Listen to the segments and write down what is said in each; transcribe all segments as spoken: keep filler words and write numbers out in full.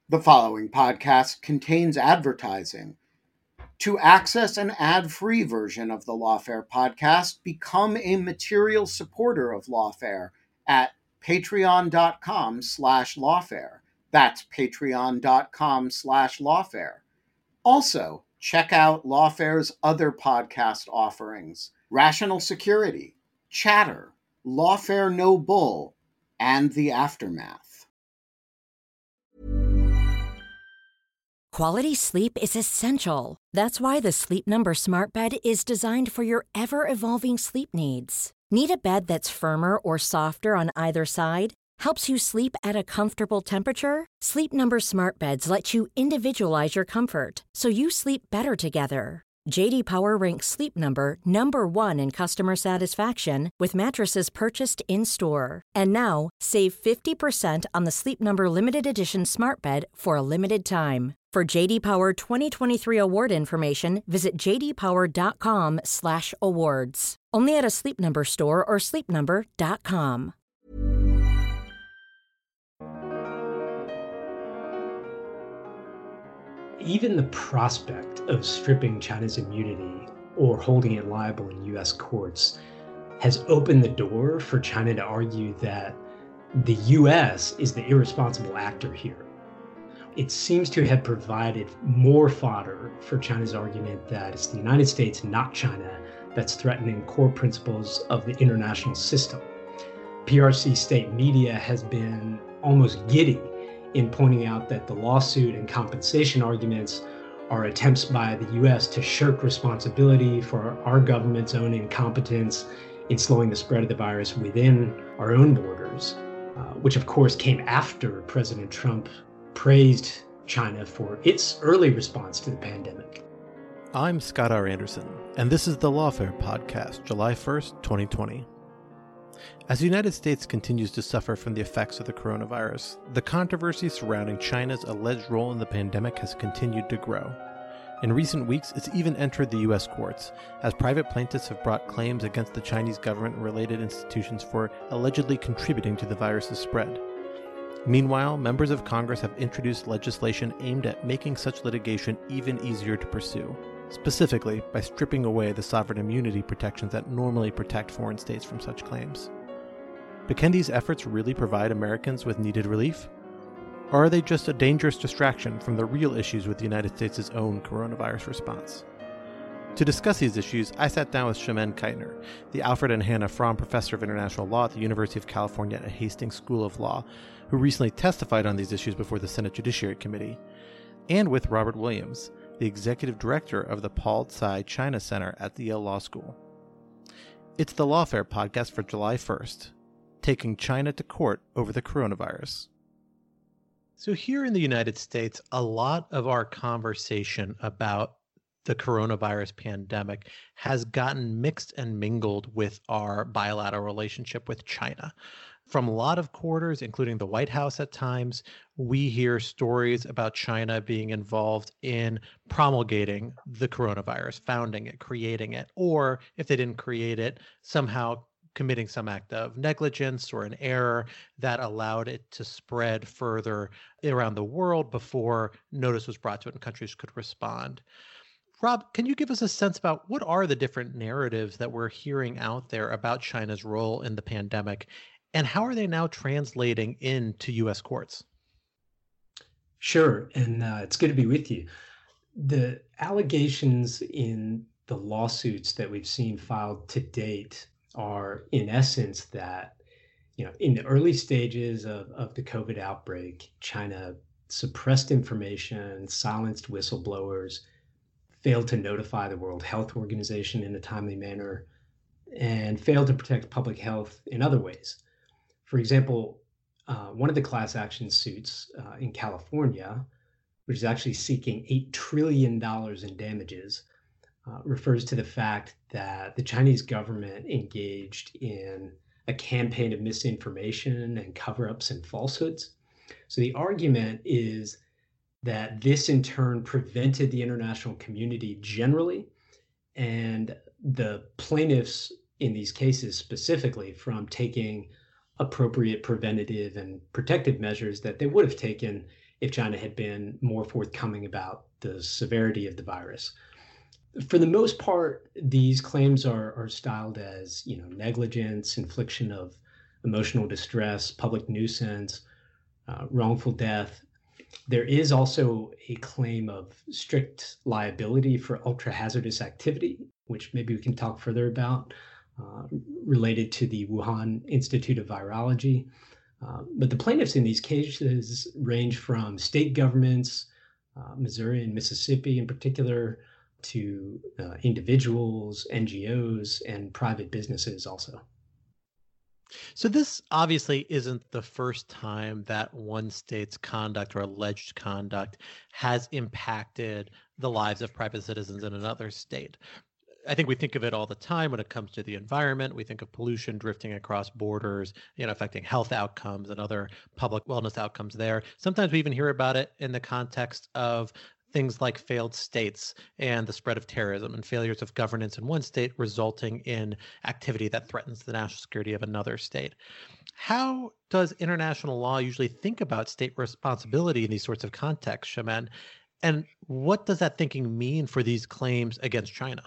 The following podcast contains advertising. To access an ad-free version of the Lawfare podcast, become a material supporter of Lawfare at patreon.com slash lawfare. That's patreon.com slash lawfare. Also, check out Lawfare's other podcast offerings: Rational Security, Chatter, Lawfare No Bull, and The Aftermath. Quality sleep is essential. That's why the Sleep Number Smart Bed is designed for your ever-evolving sleep needs. Need a bed that's firmer or softer on either side? Helps you sleep at a comfortable temperature? Sleep Number Smart Beds let you individualize your comfort so you sleep better together. J D Power ranks Sleep Number number one in customer satisfaction with mattresses purchased in-store. And now, save fifty percent on the Sleep Number Limited Edition Smart Bed for a limited time. For J D Power twenty twenty-three award information, visit jdpower.com slash awards. Only at a Sleep Number store or sleep number dot com. Even the prospect of stripping China's immunity or holding it liable in U S courts has opened the door for China to argue that the U S is the irresponsible actor here. It seems to have provided more fodder for China's argument that it's the United States, not China, that's threatening core principles of the international system. P R C state media has been almost giddy in pointing out that the lawsuit and compensation arguments are attempts by the U S to shirk responsibility for our government's own incompetence in slowing the spread of the virus within our own borders, uh, which of course came after President Trump praised China for its early response to the pandemic. I'm Scott R. Anderson, and this is the Lawfare Podcast, July first, twenty twenty. As the United States continues to suffer from the effects of the coronavirus, the controversy surrounding China's alleged role in the pandemic has continued to grow. In recent weeks, it's even entered the U S courts, as private plaintiffs have brought claims against the Chinese government and related institutions for allegedly contributing to the virus's spread. Meanwhile, members of Congress have introduced legislation aimed at making such litigation even easier to pursue, specifically by stripping away the sovereign immunity protections that normally protect foreign states from such claims. But can these efforts really provide Americans with needed relief? Or are they just a dangerous distraction from the real issues with the United States' own coronavirus response? To discuss these issues, I sat down with Shemin Keitner, the Alfred and Hannah Fromm Professor of International Law at the University of California at Hastings School of Law, who recently testified on these issues before the Senate Judiciary Committee, and with Robert Williams, the Executive Director of the Paul Tsai China Center at the Yale Law School. It's the Lawfare Podcast for July first, taking China to court over the coronavirus. So here in the United States, a lot of our conversation about the coronavirus pandemic has gotten mixed and mingled with our bilateral relationship with China. From a lot of quarters, including the White House at times, we hear stories about China being involved in promulgating the coronavirus, founding it, creating it, or if they didn't create it, somehow committing some act of negligence or an error that allowed it to spread further around the world before notice was brought to it and countries could respond. Rob, can you give us a sense about what are the different narratives that we're hearing out there about China's role in the pandemic, and how are they now translating into U S courts? Sure, and uh, it's good to be with you. The allegations in the lawsuits that we've seen filed to date are, in essence, that, you know, in the early stages of, of the COVID outbreak, China suppressed information, silenced whistleblowers, failed to notify the World Health Organization in a timely manner, and failed to protect public health in other ways. For example, uh, one of the class action suits uh, in California, which is actually seeking eight trillion dollars in damages, uh, refers to the fact that the Chinese government engaged in a campaign of misinformation and cover-ups and falsehoods. So the argument is that this in turn prevented the international community generally and the plaintiffs in these cases specifically from taking appropriate preventative and protective measures that they would have taken if China had been more forthcoming about the severity of the virus. For the most part, these claims are, are styled as, you know, negligence, infliction of emotional distress, public nuisance, uh, wrongful death. There is also a claim of strict liability for ultra-hazardous activity, which maybe we can talk further about, uh, related to the Wuhan Institute of Virology. Uh, but the plaintiffs in these cases range from state governments, uh, Missouri and Mississippi in particular, to uh, individuals, N G Os, and private businesses also. So this obviously isn't the first time that one state's conduct or alleged conduct has impacted the lives of private citizens in another state. I think we think of it all the time when it comes to the environment. We think of pollution drifting across borders, you know, affecting health outcomes and other public wellness outcomes there. Sometimes we even hear about it in the context of things like failed states and the spread of terrorism and failures of governance in one state resulting in activity that threatens the national security of another state. How does international law usually think about state responsibility in these sorts of contexts, Shaman? And what does that thinking mean for these claims against China?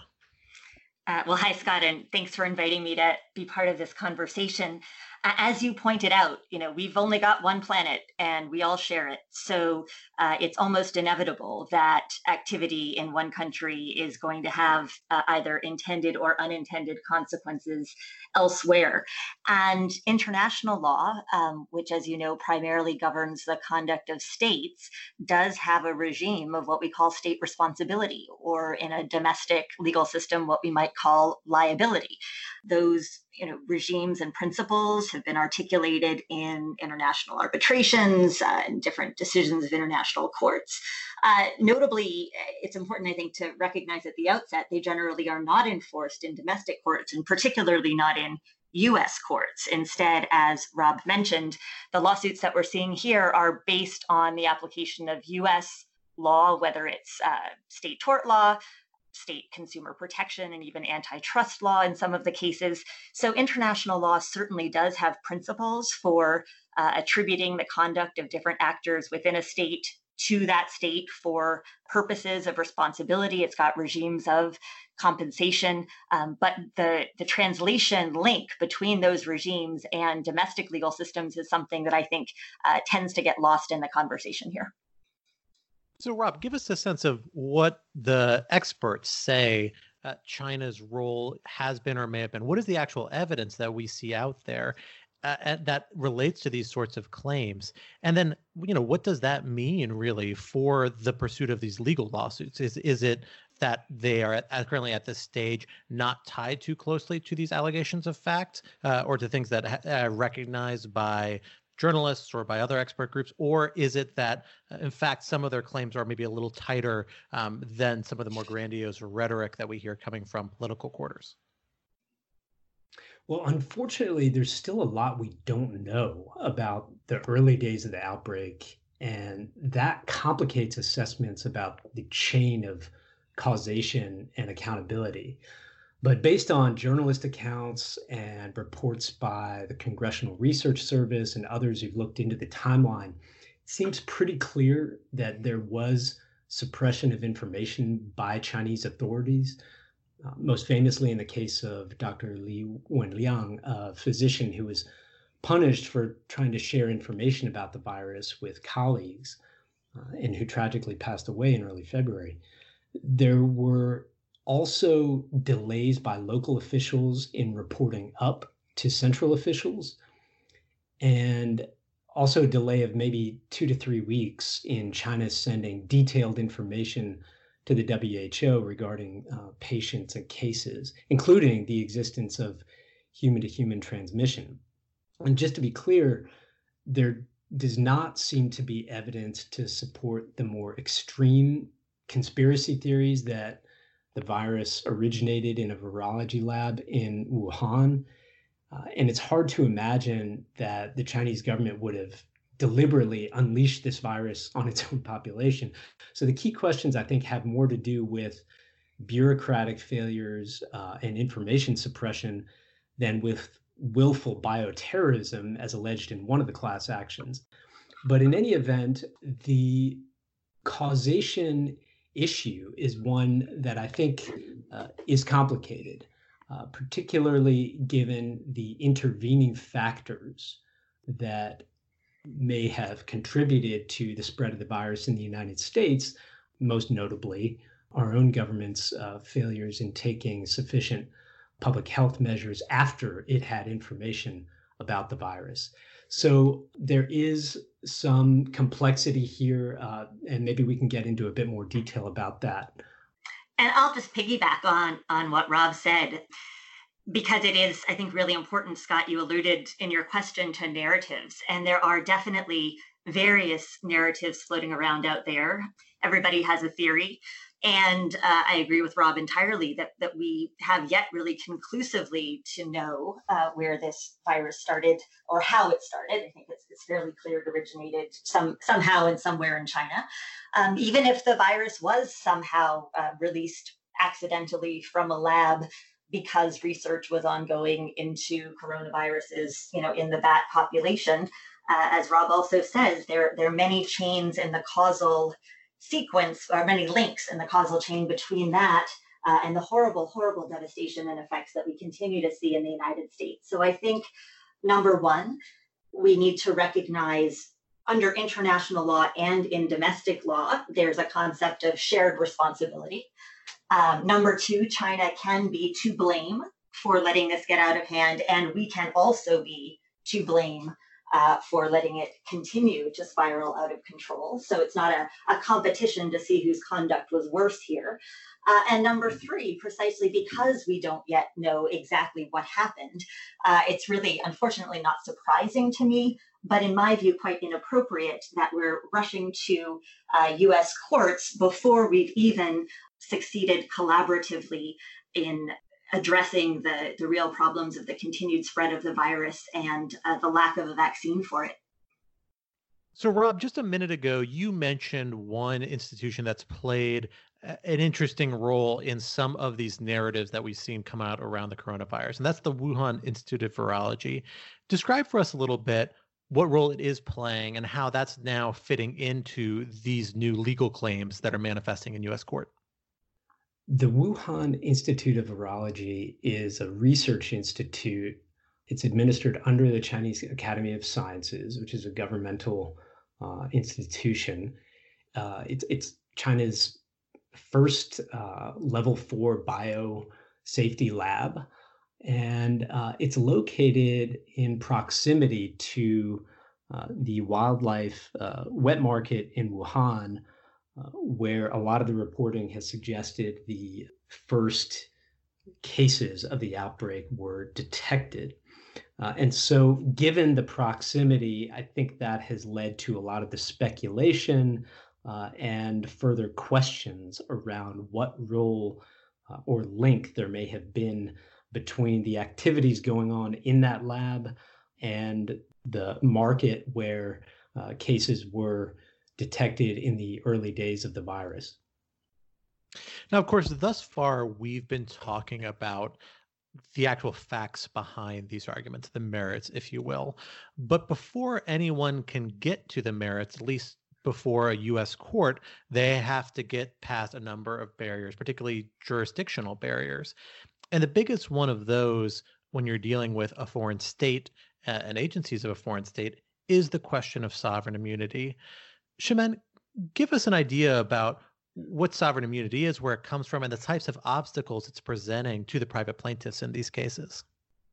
Uh, well, hi, Scott, and thanks for inviting me to be part of this conversation. Uh, as you pointed out, you know, we've only got one planet and we all share it. So uh, it's almost inevitable that activity in one country is going to have uh, either intended or unintended consequences elsewhere. And international law, um, which, as you know, primarily governs the conduct of states, does have a regime of what we call state responsibility, or in a domestic legal system, what we might call liability. Those you know, regimes and principles have been articulated in international arbitrations uh, and different decisions of international courts. Uh, notably, it's important, I think, to recognize at the outset, they generally are not enforced in domestic courts, and particularly not in U S courts. Instead, as Rob mentioned, the lawsuits that we're seeing here are based on the application of U S law, whether it's uh, state tort law, state consumer protection, and even antitrust law in some of the cases. So international law certainly does have principles for uh, attributing the conduct of different actors within a state to that state for purposes of responsibility. It's got regimes of compensation, um, but the, the translation link between those regimes and domestic legal systems is something that I think uh, tends to get lost in the conversation here. So, Rob, give us a sense of what the experts say uh, China's role has been or may have been. What is the actual evidence that we see out there uh, that relates to these sorts of claims? And then, you know, what does that mean really for the pursuit of these legal lawsuits? Is is it that they are at, currently at this stage not tied too closely to these allegations of fact uh, or to things that are uh, recognized by journalists or by other expert groups? Or is it that, uh, in fact, some of their claims are maybe a little tighter um, than some of the more grandiose rhetoric that we hear coming from political quarters? Well, unfortunately, there's still a lot we don't know about the early days of the outbreak, and that complicates assessments about the chain of causation and accountability. But based on journalist accounts and reports by the Congressional Research Service and others who've looked into the timeline, it seems pretty clear that there was suppression of information by Chinese authorities, uh, most famously in the case of Doctor Li Wenliang, a physician who was punished for trying to share information about the virus with colleagues uh, and who tragically passed away in early February. There were also delays by local officials in reporting up to central officials, and also a delay of maybe two to three weeks in China sending detailed information to the W H O regarding uh, patients and cases, including the existence of human-to-human transmission. And just to be clear, there does not seem to be evidence to support the more extreme conspiracy theories that the virus originated in a virology lab in Wuhan. Uh, and it's hard to imagine that the Chinese government would have deliberately unleashed this virus on its own population. So the key questions, I think, have more to do with bureaucratic failures uh, and information suppression than with willful bioterrorism, as alleged in one of the class actions. But in any event, the causation issue is one that I think uh, is complicated, uh, particularly given the intervening factors that may have contributed to the spread of the virus in the United States, most notably our own government's uh, failures in taking sufficient public health measures after it had information about the virus. So there is some complexity here, uh, and maybe we can get into a bit more detail about that. And I'll just piggyback on, on what Rob said, because it is, I think, really important. Scott, you alluded in your question to narratives, and there are definitely various narratives floating around out there. Everybody has a theory. And uh, I agree with Rob entirely that, that we have yet really conclusively to know uh, where this virus started or how it started. I think it's, it's fairly clear it originated some somehow and somewhere in China. Um, even if the virus was somehow uh, released accidentally from a lab because research was ongoing into coronaviruses, you know, in the bat population, uh, as Rob also says, there, there are many chains in the causal sequence, or many links in the causal chain between that uh, and the horrible, horrible devastation and effects that we continue to see in the United States. So I think, number one, we need to recognize under international law and in domestic law, there's a concept of shared responsibility. Um, number two, China can be to blame for letting this get out of hand, and we can also be to blame Uh, for letting it continue to spiral out of control. So it's not a, a competition to see whose conduct was worse here. Uh, and number three, precisely because we don't yet know exactly what happened, uh, it's really, unfortunately, not surprising to me, but in my view, quite inappropriate that we're rushing to uh, U S courts before we've even succeeded collaboratively in addressing the, the real problems of the continued spread of the virus and uh, the lack of a vaccine for it. So, Rob, just a minute ago, you mentioned one institution that's played an interesting role in some of these narratives that we've seen come out around the coronavirus, and that's the Wuhan Institute of Virology. Describe for us a little bit what role it is playing and how that's now fitting into these new legal claims that are manifesting in U S court. The Wuhan Institute of Virology is a research institute. It's administered under the Chinese Academy of Sciences, which is a governmental uh, institution. Uh, it's, it's China's first uh, level four biosafety lab, and uh, it's located in proximity to uh, the wildlife uh, wet market in Wuhan, Uh, where a lot of the reporting has suggested the first cases of the outbreak were detected. Uh, and so given the proximity, I think that has led to a lot of the speculation uh, and further questions around what role uh, or link there may have been between the activities going on in that lab and the market where uh, cases were detected in the early days of the virus. Now, of course, thus far, we've been talking about the actual facts behind these arguments, the merits, if you will. But before anyone can get to the merits, at least before a U S court, they have to get past a number of barriers, particularly jurisdictional barriers. And the biggest one of those, when you're dealing with a foreign state uh, and agencies of a foreign state, is the question of sovereign immunity. Chimène, give us an idea about what sovereign immunity is, where it comes from, and the types of obstacles it's presenting to the private plaintiffs in these cases.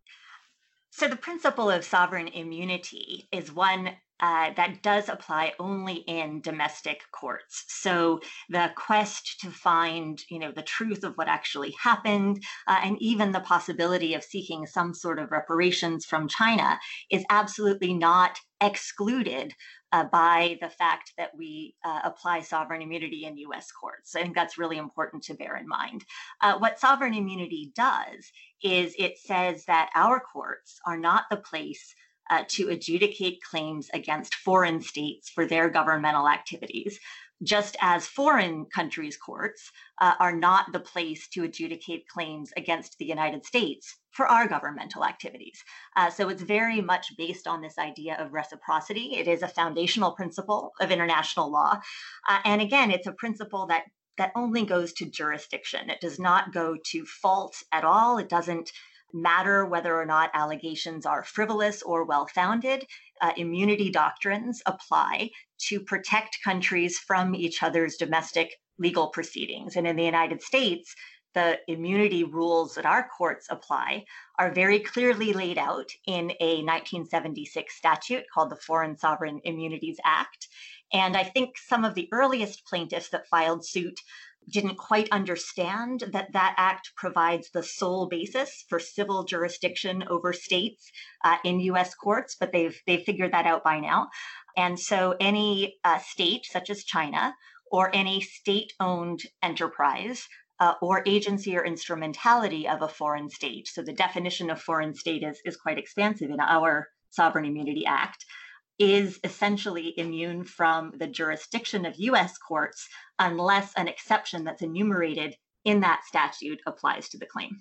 So the principle of sovereign immunity is one uh, that does apply only in domestic courts. So the quest to find, you know, the truth of what actually happened, uh, and even the possibility of seeking some sort of reparations from China is absolutely not excluded uh, by the fact that we uh, apply sovereign immunity in U S courts. I think that's really important to bear in mind. Uh, what sovereign immunity does is it says that our courts are not the place uh, to adjudicate claims against foreign states for their governmental activities, just as foreign countries' courts uh, are not the place to adjudicate claims against the United States for our governmental activities. Uh, so it's very much based on this idea of reciprocity. It is a foundational principle of international law. Uh, and again, it's a principle that that only goes to jurisdiction. It does not go to fault at all. It doesn't matter whether or not allegations are frivolous or well-founded. Uh, immunity doctrines apply to protect countries from each other's domestic legal proceedings. And in the United States, the immunity rules that our courts apply are very clearly laid out in a nineteen seventy-six statute called the Foreign Sovereign Immunities Act. And I think some of the earliest plaintiffs that filed suit didn't quite understand that that act provides the sole basis for civil jurisdiction over states uh, in U S courts, but they've they've figured that out by now. And so any uh, state, such as China, or any state-owned enterprise uh, or agency or instrumentality of a foreign state, so the definition of foreign state is, is quite expansive in our Sovereign Immunity Act, is essentially immune from the jurisdiction of U S courts unless an exception that's enumerated in that statute applies to the claim.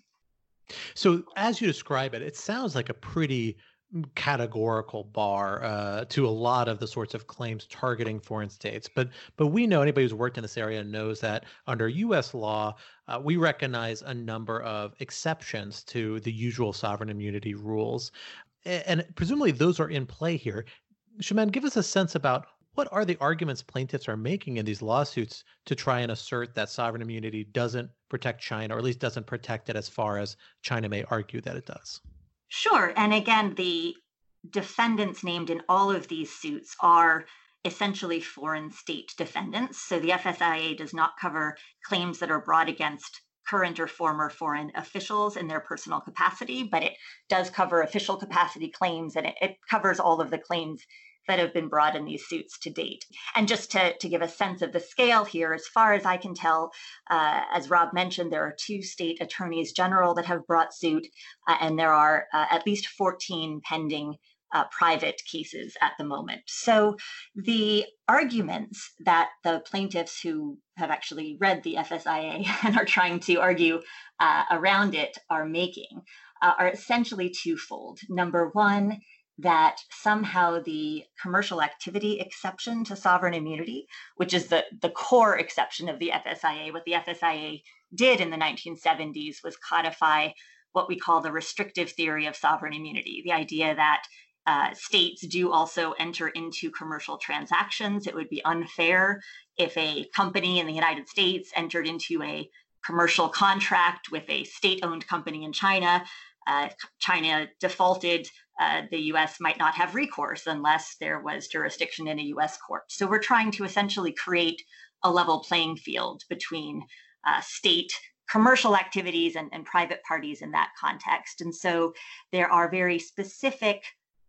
So as you describe it, it sounds like a pretty categorical bar uh, to a lot of the sorts of claims targeting foreign states. But but we know, anybody who's worked in this area knows that under U S law, uh, we recognize a number of exceptions to the usual sovereign immunity rules. And presumably those are in play here. Chimène, give us a sense about what are the arguments plaintiffs are making in these lawsuits to try and assert that sovereign immunity doesn't protect China, or at least doesn't protect it as far as China may argue that it does? Sure. And again, the defendants named in all of these suits are essentially foreign state defendants. So the F S I A does not cover claims that are brought against current or former foreign officials in their personal capacity, but it does cover official capacity claims, and it, it covers all of the claims that have been brought in these suits to date. And just to, to give a sense of the scale here, as far as I can tell, uh, as Rob mentioned, there are two state attorneys general that have brought suit, uh, and there are uh, at least fourteen pending uh, private cases at the moment. So the arguments that the plaintiffs who have actually read the F S I A and are trying to argue uh, around it are making uh, are essentially twofold. Number one, that somehow the commercial activity exception to sovereign immunity, which is the, the core exception of the F S I A, what the F S I A did in the nineteen seventies was codify what we call the restrictive theory of sovereign immunity, the idea that uh, states do also enter into commercial transactions. It would be unfair if a company in the United States entered into a commercial contract with a state-owned company in China. Uh, China defaulted, uh, the U S might not have recourse unless there was jurisdiction in a U S court. So we're trying to essentially create a level playing field between uh, state commercial activities and, and private parties in that context. And so there are very specific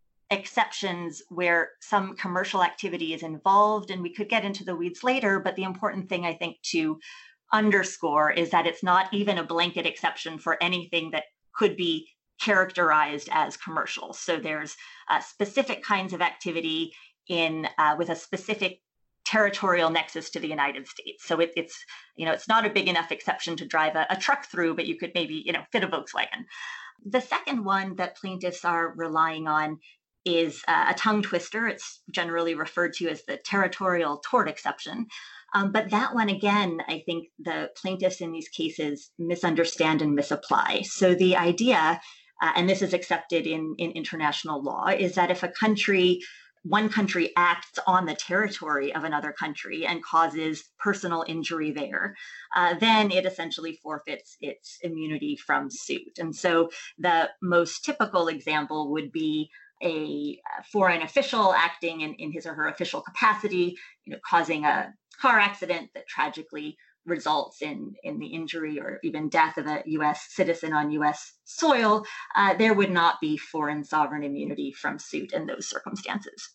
exceptions where some commercial activity is involved, and we could get into the weeds later, but the important thing I think to underscore is that it's not even a blanket exception for anything that could be characterized as commercial. So there's uh, specific kinds of activity in uh, with a specific territorial nexus to the United States. So it, it's, you know, it's not a big enough exception to drive a, a truck through, but you could maybe, you know, fit a Volkswagen. The second one that plaintiffs are relying on is uh, a tongue twister. It's generally referred to as the territorial tort exception. Um, but that one, again, I think the plaintiffs in these cases misunderstand and misapply. So the idea, uh, and this is accepted in, in international law, is that if a country, one country acts on the territory of another country and causes personal injury there, uh, then it essentially forfeits its immunity from suit. And so the most typical example would be a foreign official acting in, in his or her official capacity, you know, causing a car accident that tragically results in, in the injury or even death of a U S citizen on U S soil. Uh, there would not be foreign sovereign immunity from suit in those circumstances.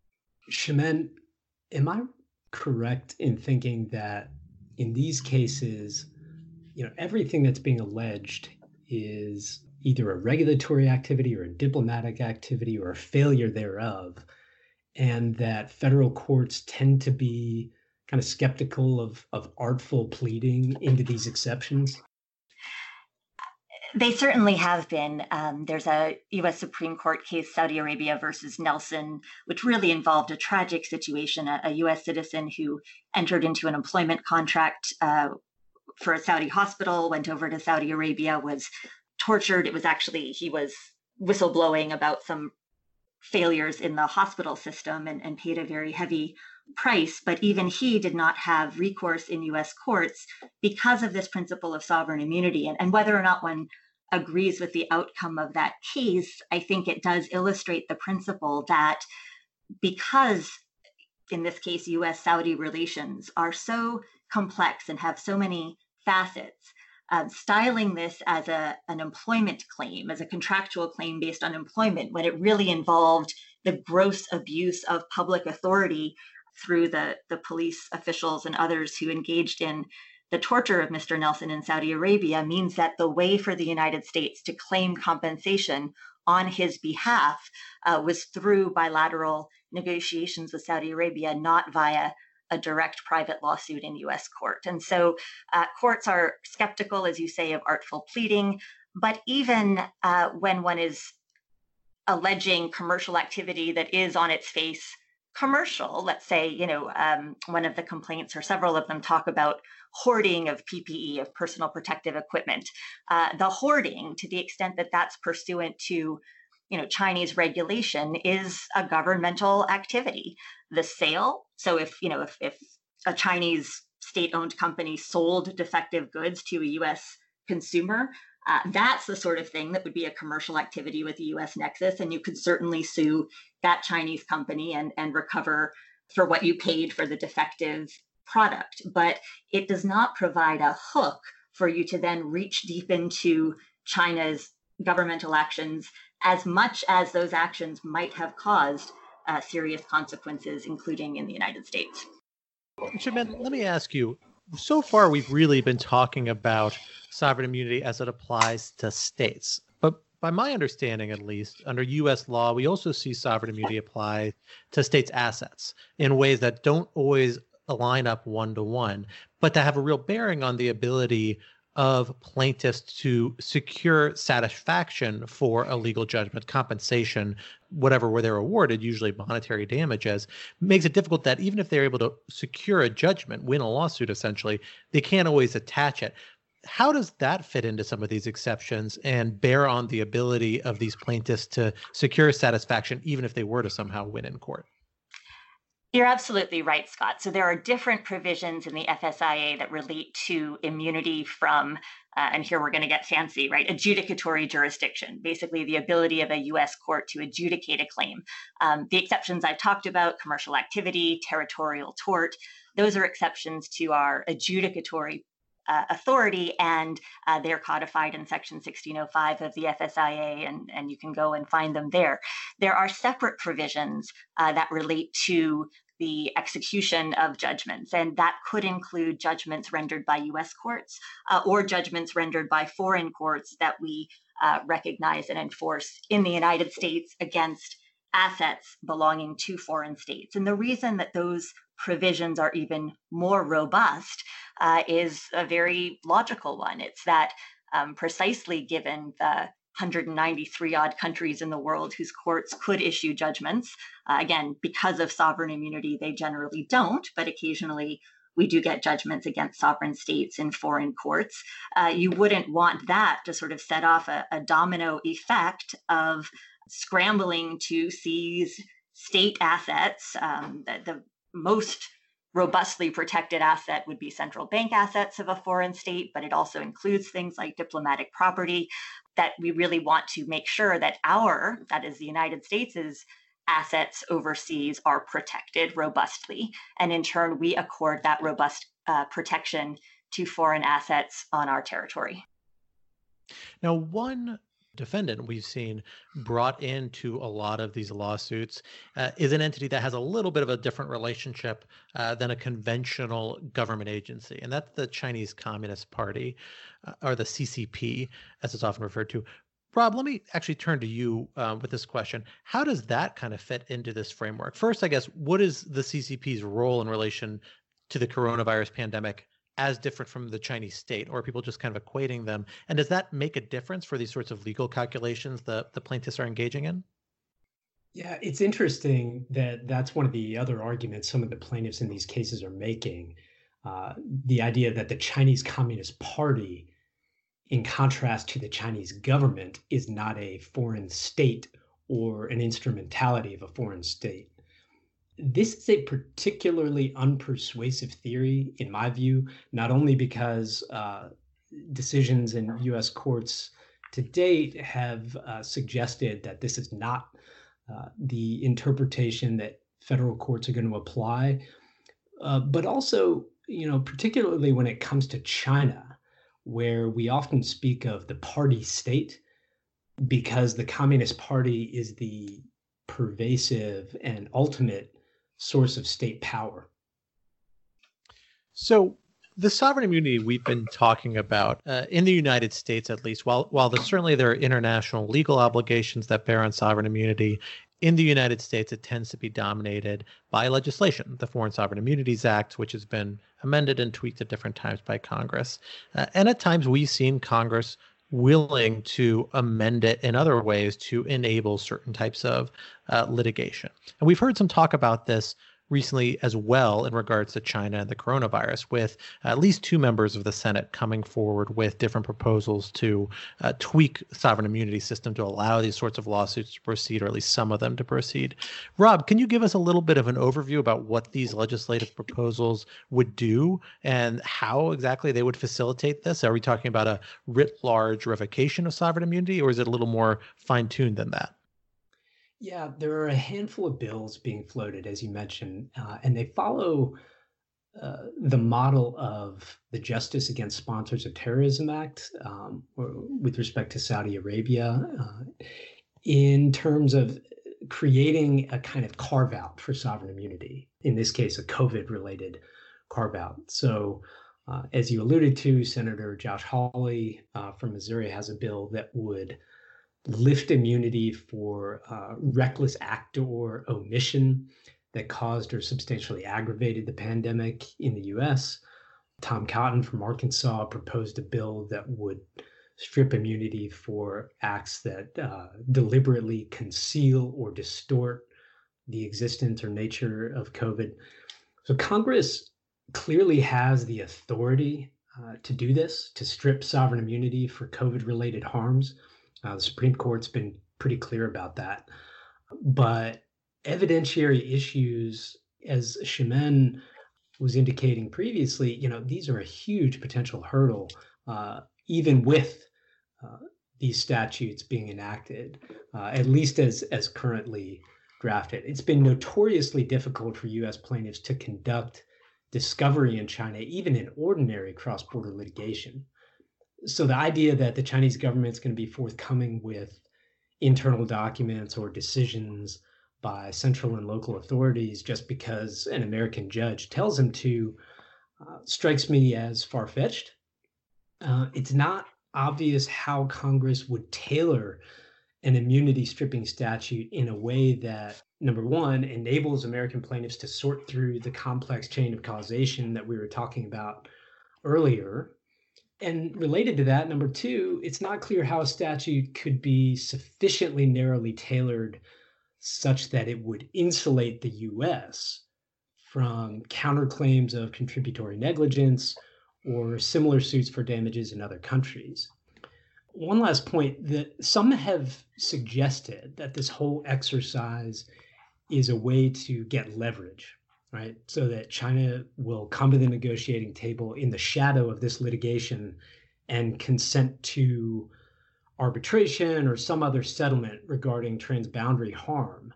Chimène, am I correct in thinking that in these cases, you know, everything that's being alleged is either a regulatory activity or a diplomatic activity or a failure thereof, and that federal courts tend to be kind of skeptical of, of artful pleading into these exceptions? They certainly have been. Um, there's a U S Supreme Court case, Saudi Arabia versus Nelson, which really involved a tragic situation. A, a U S citizen who entered into an employment contract uh, for a Saudi hospital, went over to Saudi Arabia, was tortured. It was actually, he was whistleblowing about some failures in the hospital system and, and paid a very heavy price. But even he did not have recourse in U S courts because of this principle of sovereign immunity. And, and whether or not one agrees with the outcome of that case, I think it does illustrate the principle that because, in this case, U S Saudi relations are so complex and have so many facets, Uh, styling this as a, an employment claim, as a contractual claim based on employment, when it really involved the gross abuse of public authority through the, the police officials and others who engaged in the torture of Mister Nelson in Saudi Arabia, means that the way for the United States to claim compensation on his behalf uh, was through bilateral negotiations with Saudi Arabia, not via a direct private lawsuit in U S court. And so uh, courts are skeptical, as you say, of artful pleading. But even uh, when one is alleging commercial activity that is on its face commercial, let's say, you know, um, one of the complaints or several of them talk about hoarding of P P E, of personal protective equipment. Uh, the hoarding, to the extent that that's pursuant to you know, Chinese regulation, is a governmental activity. The sale, so if, you know, if, if a Chinese state-owned company sold defective goods to a U S consumer, uh, that's the sort of thing that would be a commercial activity with a U S nexus, and you could certainly sue that Chinese company and, and recover for what you paid for the defective product. But it does not provide a hook for you to then reach deep into China's governmental actions, as much as those actions might have caused uh, serious consequences, including in the United States. Chimène, let me ask you, so far we've really been talking about sovereign immunity as it applies to states. But by my understanding, at least, under U S law, we also see sovereign immunity apply to states' assets in ways that don't always align up one-to-one, but to have a real bearing on the ability of plaintiffs to secure satisfaction for a legal judgment, compensation, whatever where they're awarded, usually monetary damages, makes it difficult that even if they're able to secure a judgment, win a lawsuit essentially, they can't always attach it. How does that fit into some of these exceptions and bear on the ability of these plaintiffs to secure satisfaction, even if they were to somehow win in court? You're absolutely right, Scott. So there are different provisions in the F S I A that relate to immunity from, uh, and here we're going to get fancy, right? Adjudicatory jurisdiction, basically the ability of a U S court to adjudicate a claim. Um, the exceptions I've talked about, commercial activity, territorial tort, those are exceptions to our adjudicatory Uh, authority, and uh, they're codified in Section sixteen oh five of the F S I A, and, and you can go and find them there. There are separate provisions uh, that relate to the execution of judgments, and that could include judgments rendered by U S courts uh, or judgments rendered by foreign courts that we uh, recognize and enforce in the United States against assets belonging to foreign states. And the reason that those provisions are even more robust uh, is a very logical one. It's that um, precisely given the one hundred ninety-three odd countries in the world whose courts could issue judgments, uh, again, because of sovereign immunity, they generally don't, but occasionally we do get judgments against sovereign states in foreign courts. Uh, you wouldn't want that to sort of set off a, a domino effect of scrambling to seize state assets. Um, the, the most robustly protected asset would be central bank assets of a foreign state, but it also includes things like diplomatic property, that we really want to make sure that our, that is the United States' assets overseas, are protected robustly. And in turn, we accord that robust uh, protection to foreign assets on our territory. Now, one defendant we've seen brought into a lot of these lawsuits uh, is an entity that has a little bit of a different relationship uh, than a conventional government agency, and that's the Chinese Communist Party, uh, or the C C P, as it's often referred to. Rob, let me actually turn to you um, with this question. How does that kind of fit into this framework? First, I guess, what is the C C P's role in relation to the coronavirus pandemic as different from the Chinese state, or are people just kind of equating them? And does that make a difference for these sorts of legal calculations that the plaintiffs are engaging in? Yeah, it's interesting that that's one of the other arguments some of the plaintiffs in these cases are making. Uh, the idea that the Chinese Communist Party, in contrast to the Chinese government, is not a foreign state or an instrumentality of a foreign state. This is a particularly unpersuasive theory, in my view, not only because uh, decisions in U S courts to date have uh, suggested that this is not uh, the interpretation that federal courts are going to apply, uh, but also, you know, particularly when it comes to China, where we often speak of the party state because the Communist Party is the pervasive and ultimate source of state power. So the sovereign immunity we've been talking about uh, in the United States, at least, while while there's certainly there are international legal obligations that bear on sovereign immunity, in the United States, it tends to be dominated by legislation, the Foreign Sovereign Immunities Act, which has been amended and tweaked at different times by Congress. Uh, and at times we've seen Congress willing to amend it in other ways to enable certain types of uh, litigation. And we've heard some talk about this recently as well in regards to China and the coronavirus, with at least two members of the Senate coming forward with different proposals to uh, tweak the sovereign immunity system to allow these sorts of lawsuits to proceed, or at least some of them to proceed. Rob, can you give us a little bit of an overview about what these legislative proposals would do and how exactly they would facilitate this? Are we talking about a writ large revocation of sovereign immunity, or is it a little more fine-tuned than that? Yeah, there are a handful of bills being floated, as you mentioned, uh, and they follow uh, the model of the Justice Against Sponsors of Terrorism Act um, or with respect to Saudi Arabia uh, in terms of creating a kind of carve out for sovereign immunity, in this case, a COVID-related carve out. So uh, as you alluded to, Senator Josh Hawley uh, from Missouri has a bill that would lift immunity for uh, reckless act or omission that caused or substantially aggravated the pandemic in the U S. Tom Cotton from Arkansas proposed a bill that would strip immunity for acts that uh, deliberately conceal or distort the existence or nature of COVID. So Congress clearly has the authority uh, to do this, to strip sovereign immunity for COVID-related harms. Uh, the Supreme Court's been pretty clear about that. But evidentiary issues, as Chimène was indicating previously, you know, these are a huge potential hurdle, uh, even with uh, these statutes being enacted, uh, at least as, as currently drafted. It's been notoriously difficult for U S plaintiffs to conduct discovery in China, even in ordinary cross-border litigation. So the idea that the Chinese government is going to be forthcoming with internal documents or decisions by central and local authorities just because an American judge tells them to uh, strikes me as far-fetched. Uh, it's not obvious how Congress would tailor an immunity stripping statute in a way that, number one, enables American plaintiffs to sort through the complex chain of causation that we were talking about earlier. And related to that, number two, it's not clear how a statute could be sufficiently narrowly tailored such that it would insulate the U S from counterclaims of contributory negligence or similar suits for damages in other countries. One last point, that some have suggested that this whole exercise is a way to get leverage, right? So that China will come to the negotiating table in the shadow of this litigation and consent to arbitration or some other settlement regarding transboundary harm.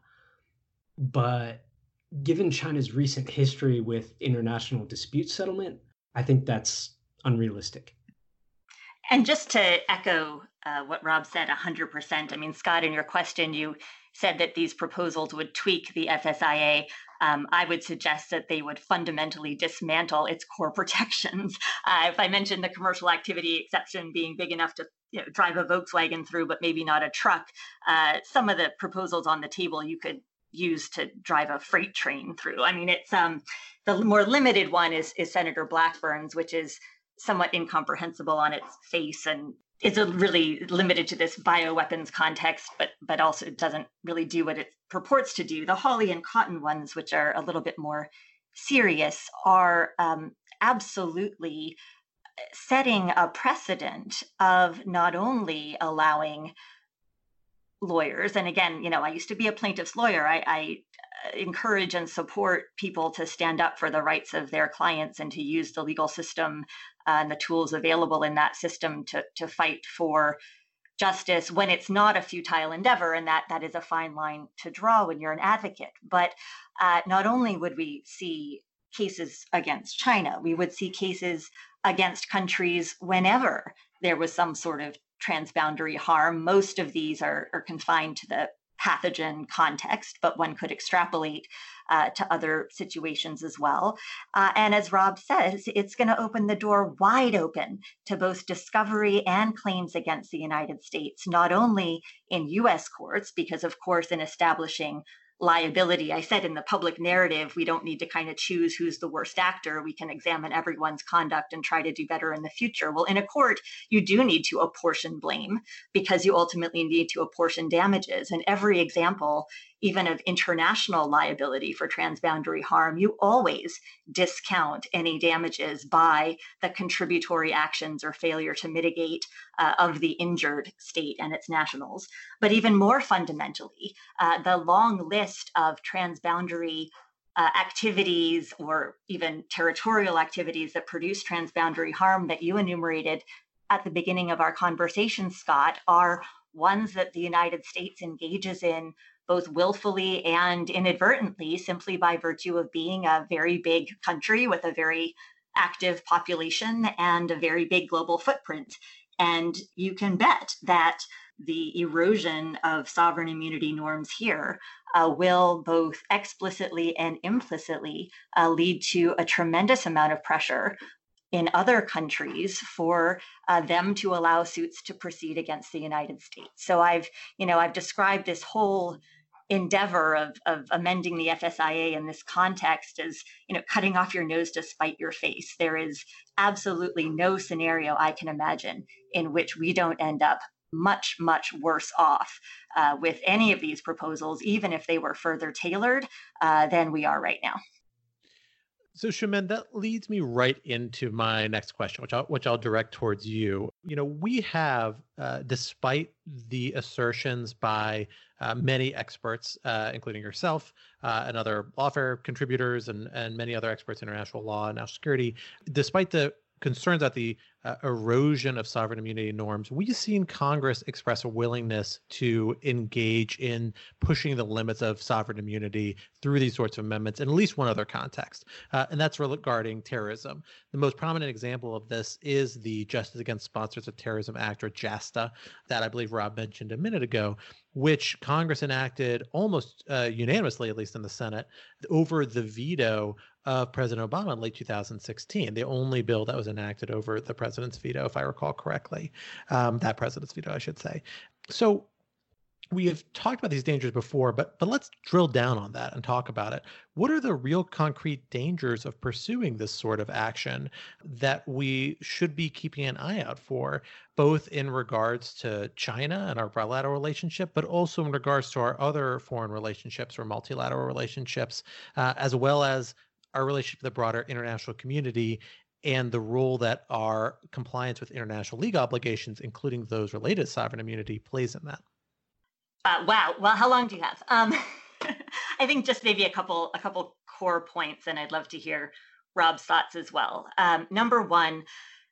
But given China's recent history with international dispute settlement, I think that's unrealistic. And just to echo uh, what Rob said one hundred percent, I mean, Scott, in your question, you said that these proposals would tweak the F S I A. um, I would suggest that they would fundamentally dismantle its core protections. Uh, if I mentioned the commercial activity exception being big enough to you know, drive a Volkswagen through, but maybe not a truck, uh, some of the proposals on the table you could use to drive a freight train through. I mean, it's um, the more limited one is, is Senator Blackburn's, which is somewhat incomprehensible on its face and it's a really limited to this bioweapons context, but but also it doesn't really do what it purports to do. The Hawley and Cotton ones, which are a little bit more serious, are um, absolutely setting a precedent of not only allowing lawyers, and again, you know, I used to be a plaintiff's lawyer. I, I encourage and support people to stand up for the rights of their clients and to use the legal system uh, and the tools available in that system to, to fight for justice when it's not a futile endeavor, and that that is a fine line to draw when you're an advocate. But uh, not only would we see cases against China, we would see cases against countries whenever there was some sort of transboundary harm. Most of these are, are confined to the pathogen context, but one could extrapolate uh, to other situations as well. Uh, and as Rob says, it's going to open the door wide open to both discovery and claims against the United States, not only in U S courts, because of course, in establishing liability, I said in the public narrative, we don't need to kind of choose who's the worst actor. We can examine everyone's conduct and try to do better in the future. Well, in a court, you do need to apportion blame because you ultimately need to apportion damages. And every example, even of international liability for transboundary harm, you always discount any damages by the contributory actions or failure to mitigate uh, of the injured state and its nationals. But even more fundamentally, uh, the long list of transboundary uh, activities or even territorial activities that produce transboundary harm that you enumerated at the beginning of our conversation, Scott, are ones that the United States engages in both willfully and inadvertently, simply by virtue of being a very big country with a very active population and a very big global footprint. And you can bet that the erosion of sovereign immunity norms here uh, will both explicitly and implicitly uh, lead to a tremendous amount of pressure in other countries for uh, them to allow suits to proceed against the United States. So I've, you know, I've described this whole endeavor of, of amending the F S I A in this context as, you know, cutting off your nose to spite your face. There is absolutely no scenario I can imagine in which we don't end up much, much worse off uh, with any of these proposals, even if they were further tailored uh, than we are right now. So, Chimène, that leads me right into my next question, which I'll, which I'll direct towards you. You know, we have, uh, despite the assertions by uh, many experts, uh, including yourself uh, and other lawfare contributors and, and many other experts in international law and national security, despite the concerns at the uh, erosion of sovereign immunity norms, we've seen Congress express a willingness to engage in pushing the limits of sovereign immunity through these sorts of amendments in at least one other context, uh, and that's regarding terrorism. The most prominent example of this is the Justice Against Sponsors of Terrorism Act, or JASTA, that I believe Rob mentioned a minute ago, which Congress enacted almost uh, unanimously, at least in the Senate, over the veto of President Obama in late two thousand sixteen, the only bill that was enacted over the president's veto, if I recall correctly, um, that president's veto, I should say. So we have talked about these dangers before, but but let's drill down on that and talk about it. What are the real concrete dangers of pursuing this sort of action that we should be keeping an eye out for, both in regards to China and our bilateral relationship, but also in regards to our other foreign relationships or multilateral relationships, uh, as well as our relationship with the broader international community and the role that our compliance with international legal obligations, including those related to sovereign immunity, plays in that? Uh, wow. Well, how long do you have? Um, I think just maybe a couple a couple core points, and I'd love to hear Rob's thoughts as well. Um, number one,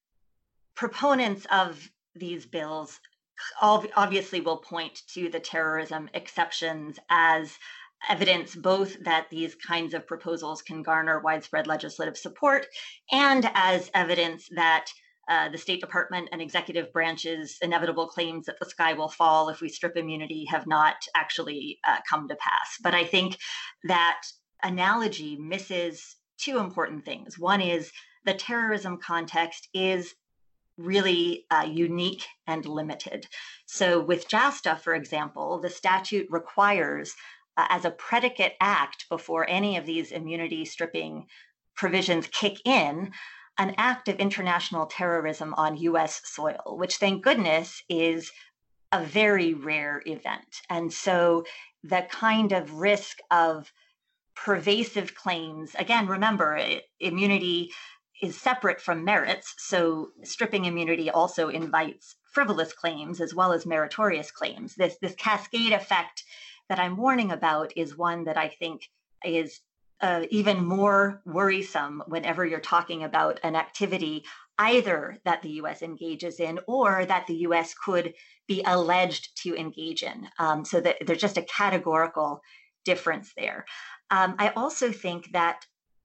proponents of these bills obviously will point to the terrorism exceptions as evidence both that these kinds of proposals can garner widespread legislative support and as evidence that uh, the State Department and executive branch's inevitable claims that the sky will fall if we strip immunity have not actually uh, come to pass. But I think that analogy misses two important things. One is the terrorism context is really uh, unique and limited. So with JASTA, for example, the statute requires uh, as a predicate act before any of these immunity stripping provisions kick in, an act of international terrorism on U S soil, which thank goodness is a very rare event. And so the kind of risk of pervasive claims, again, remember, immunity is separate from merits. So stripping immunity also invites frivolous claims as well as meritorious claims. This, this cascade effect that I'm warning about is one that I think is uh, even more worrisome whenever you're talking about an activity either that the U S engages in or that the U S could be alleged to engage in. Um, so that there's just a categorical difference there. Um, I also think that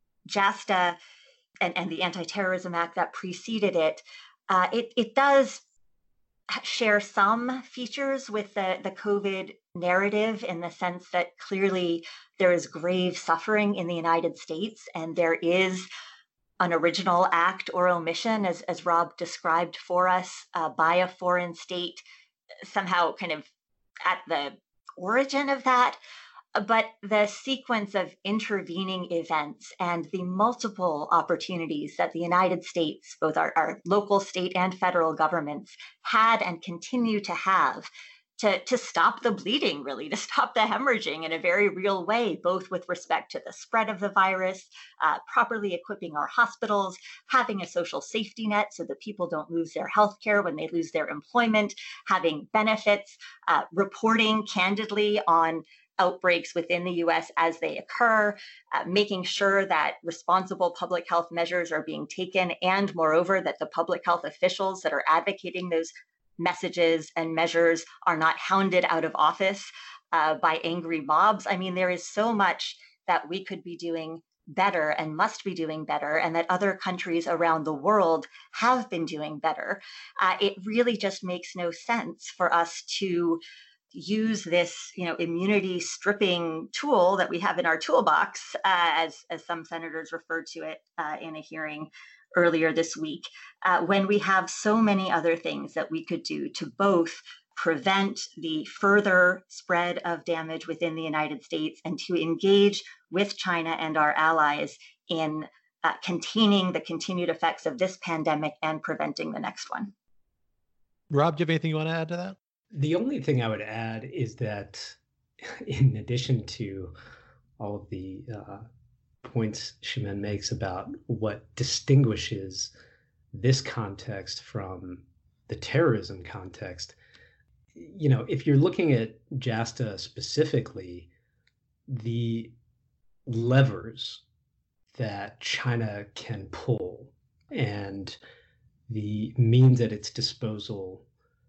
JASTA and, and the Anti-Terrorism Act that preceded it, uh, it, it does share some features with the, the COVID narrative in the sense that clearly there is grave suffering in the United States and there is an original act or omission, as, as Rob described for us, uh, by a foreign state, somehow kind of at the origin of that. But the sequence of intervening events and the multiple opportunities that the United States, both our, our local, state, and federal governments had and continue to have to, to stop the bleeding, really, to stop the hemorrhaging in a very real way, both with respect to the spread of the virus, uh, properly equipping our hospitals, having a social safety net so that people don't lose their health care when they lose their employment, having benefits, uh, reporting candidly on outbreaks within the U S as they occur, uh, making sure that responsible public health measures are being taken, and moreover, that the public health officials that are advocating those messages and measures are not hounded out of office uh, by angry mobs. I mean, there is so much that we could be doing better and must be doing better, and that other countries around the world have been doing better. Uh, it really just makes no sense for us to use this, you know, immunity stripping tool that we have in our toolbox, uh, as as some senators referred to it uh, in a hearing earlier this week, uh, when we have so many other things that we could do to both prevent the further spread of damage within the United States and to engage with China and our allies in uh, containing the continued effects of this pandemic and preventing the next one. Rob, do you have anything you want to add to that? The only thing I would add is that in addition to all of the uh, points Chimène makes about what distinguishes this context from the terrorism context, you know, if you're looking at JASTA specifically, the levers that China can pull and the means at its disposal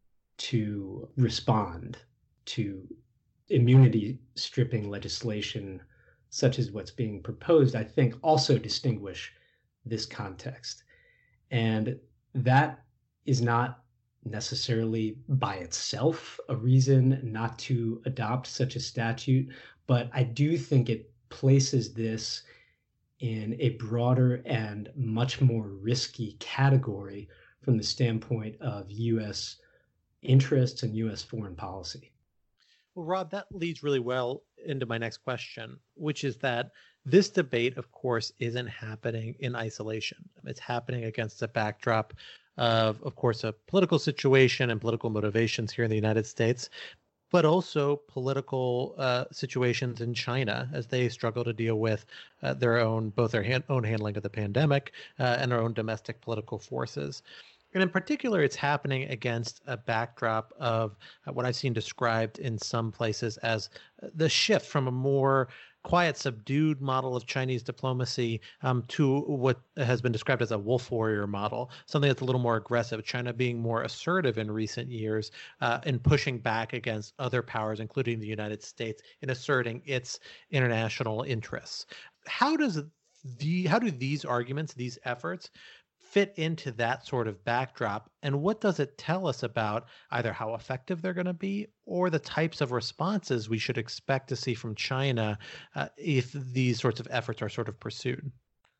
to respond to immunity stripping legislation such as what's being proposed, I think also distinguish this context. And that is not necessarily by itself a reason not to adopt such a statute, but I do think it places this in a broader and much more risky category from the standpoint of U S interests and U S foreign policy. Well, Rob, that leads really well into my next question, which is that this debate, of course, isn't happening in isolation. It's happening against a backdrop of, of course, a political situation and political motivations here in the United States, but also political uh, situations in China as they struggle to deal with uh, their own, both their hand, own handling of the pandemic uh, and their own domestic political forces. And in particular, it's happening against a backdrop of what I've seen described in some places as the shift from a more quiet, subdued model of Chinese diplomacy um, to what has been described as a wolf warrior model, something that's a little more aggressive, China being more assertive in recent years uh, in pushing back against other powers, including the United States, in asserting its international interests. How does the how do these arguments, these efforts, fit into that sort of backdrop? And what does it tell us about either how effective they're going to be or the types of responses we should expect to see from China uh, if these sorts of efforts are sort of pursued?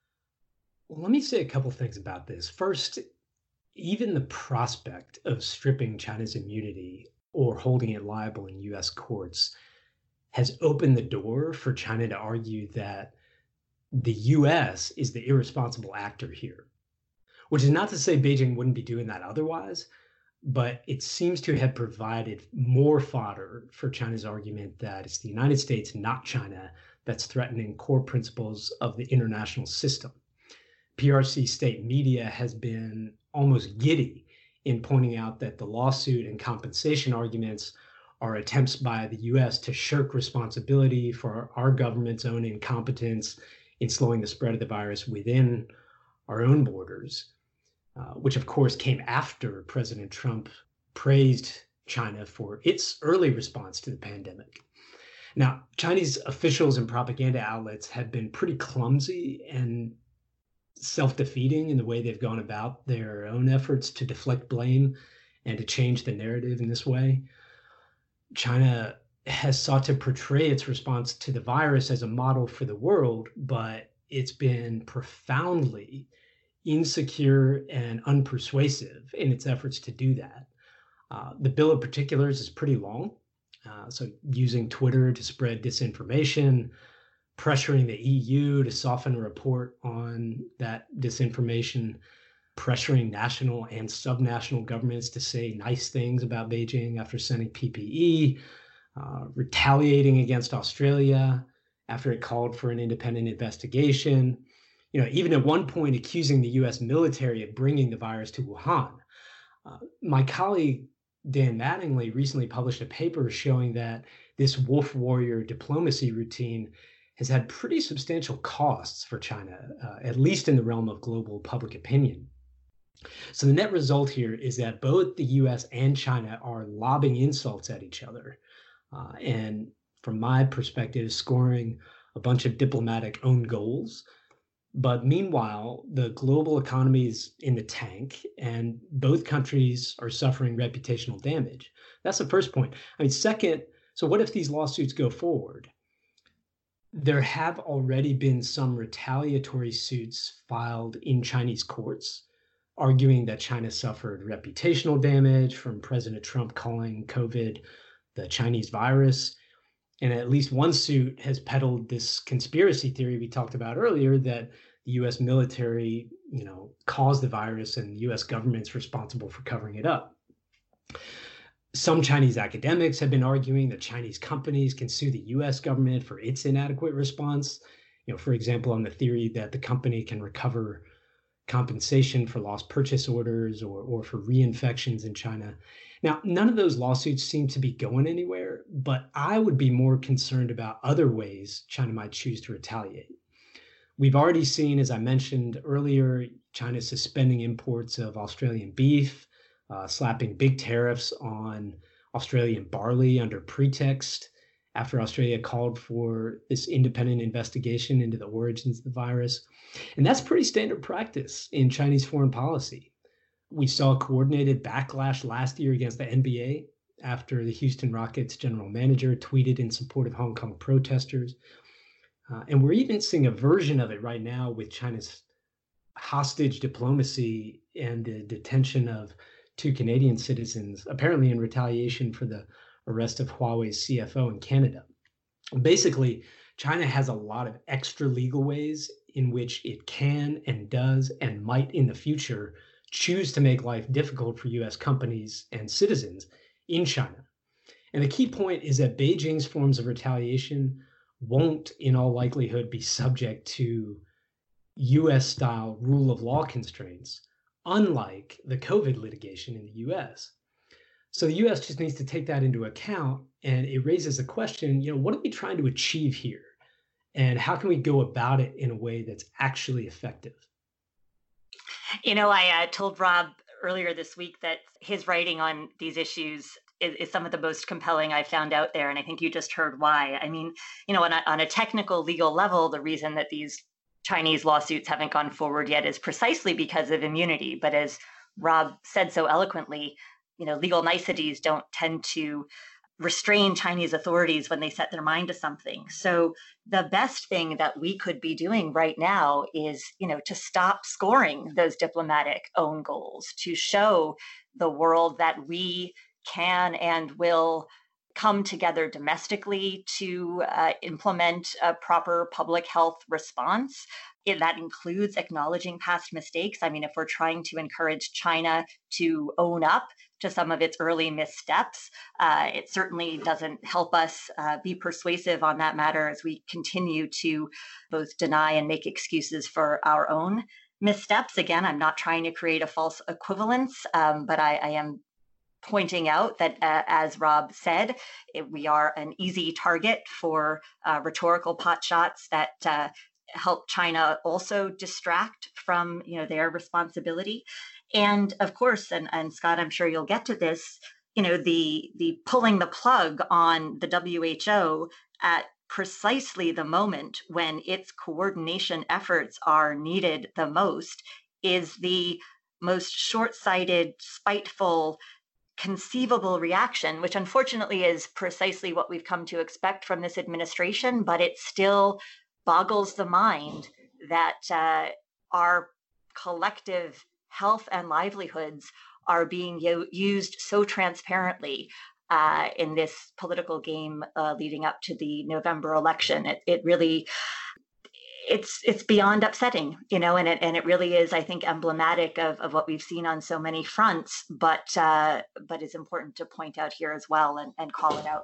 Well, let me say a couple things about this. First, even the prospect of stripping China's immunity or holding it liable in U S courts has opened the door for China to argue that the U S is the irresponsible actor here, which is not to say Beijing wouldn't be doing that otherwise, but it seems to have provided more fodder for China's argument that it's the United States, not China, that's threatening core principles of the international system. P R C state media has been almost giddy in pointing out that the lawsuit and compensation arguments are attempts by the U S to shirk responsibility for our government's own incompetence in slowing the spread of the virus within our own borders, uh, which of course came after President Trump praised China for its early response to the pandemic. Now, Chinese officials and propaganda outlets have been pretty clumsy and self-defeating in the way they've gone about their own efforts to deflect blame and to change the narrative in this way. China has sought to portray its response to the virus as a model for the world, but it's been profoundly insecure and unpersuasive in its efforts to do that. Uh, the bill of particulars is pretty long. Uh, so using Twitter to spread disinformation, pressuring the E U to soften a report on that disinformation, pressuring national and subnational governments to say nice things about Beijing after sending P P E, uh, retaliating against Australia after it called for an independent investigation, you know, even at one point accusing the U S military of bringing the virus to Wuhan. Uh, my colleague, Dan Mattingly, recently published a paper showing that this wolf warrior diplomacy routine has had pretty substantial costs for China, uh, at least in the realm of global public opinion. So the net result here is that both the U S and China are lobbing insults at each other. Uh, and from my perspective, scoring a bunch of diplomatic own goals. But meanwhile, the global economy is in the tank and both countries are suffering reputational damage. That's the first point. I mean, second, so what if these lawsuits go forward? There have already been some retaliatory suits filed in Chinese courts, arguing that China suffered reputational damage from President Trump calling COVID the Chinese virus. And at least one suit has peddled this conspiracy theory we talked about earlier that the U S military, you know, caused the virus and the U S government's responsible for covering it up. Some Chinese academics have been arguing that Chinese companies can sue the U S government for its inadequate response. You know, for example, on the theory that the company can recover compensation for lost purchase orders or, or for reinfections in China. Now, none of those lawsuits seem to be going anywhere, but I would be more concerned about other ways China might choose to retaliate. We've already seen, as I mentioned earlier, China suspending imports of Australian beef, uh, slapping big tariffs on Australian barley under pretext after Australia called for this independent investigation into the origins of the virus. And that's pretty standard practice in Chinese foreign policy. We saw a coordinated backlash last year against the N B A after the Houston Rockets general manager tweeted in support of Hong Kong protesters. Uh, and we're even seeing a version of it right now with China's hostage diplomacy and the detention of two Canadian citizens, apparently in retaliation for the arrest of Huawei's C F O in Canada. Basically, China has a lot of extra legal ways in which it can and does and might in the future choose to make life difficult for U S companies and citizens in China. And the key point is that Beijing's forms of retaliation won't, in all likelihood, be subject to U S-style rule of law constraints, unlike the COVID litigation in the U S. So the U S just needs to take that into account, and it raises the question, you know, what are we trying to achieve here? And how can we go about it in a way that's actually effective? You know, I uh, told Rob earlier this week that his writing on these issues is, is some of the most compelling I've found out there. And I think you just heard why. I mean, you know, on a, on a technical legal level, the reason that these Chinese lawsuits haven't gone forward yet is precisely because of immunity. But as Rob said so eloquently, you know, legal niceties don't tend to restrain Chinese authorities when they set their mind to something. So the best thing that we could be doing right now is, you know, to stop scoring those diplomatic own goals, to show the world that we can and will come together domestically to uh, implement a proper public health response. It, that includes acknowledging past mistakes. I mean, if we're trying to encourage China to own up to some of its early missteps, uh, it certainly doesn't help us uh, be persuasive on that matter as we continue to both deny and make excuses for our own missteps. Again, I'm not trying to create a false equivalence, um, but I, I am pointing out that, uh, as Rob said, it, we are an easy target for uh, rhetorical potshots that uh, help China also distract from, you know, their responsibility. And of course, and, and Scott, I'm sure you'll get to this, you know, the the pulling the plug on the W H O at precisely the moment when its coordination efforts are needed the most is the most short-sighted, spiteful, conceivable reaction, which unfortunately is precisely what we've come to expect from this administration, but it still boggles the mind that uh, our collective health and livelihoods are being u- used so transparently uh, in this political game uh, leading up to the November election. It, it really, it's it's beyond upsetting, you know, and it and it really is, I think, emblematic of, of what we've seen on so many fronts, but uh, but it's important to point out here as well and, and call it out.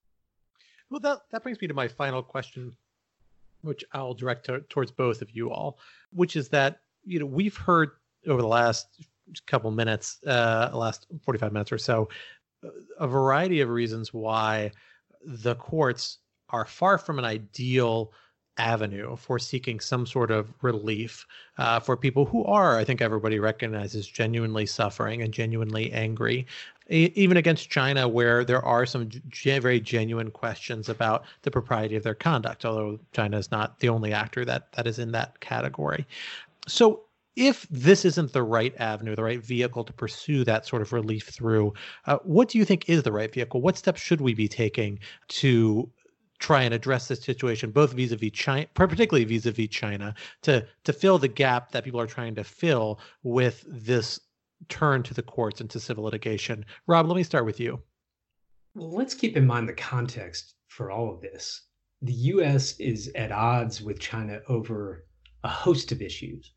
Well, that, that brings me to my final question, which I'll direct to, towards both of you all, which is that, you know, we've heard over the last couple minutes, uh, last forty-five minutes or so, a variety of reasons why the courts are far from an ideal avenue for seeking some sort of relief uh, for people who are, I think everybody recognizes, genuinely suffering and genuinely angry, e- even against China, where there are some g- very genuine questions about the propriety of their conduct, although China is not the only actor that that is in that category. So if this isn't the right avenue, the right vehicle to pursue that sort of relief through, uh, what do you think is the right vehicle? What steps should we be taking to try and address this situation, both vis-a-vis China, particularly vis-a-vis China, to to fill the gap that people are trying to fill with this turn to the courts and to civil litigation? Rob, let me start with you. Well, let's keep in mind the context for all of this. The U S is at odds with China over a host of issues: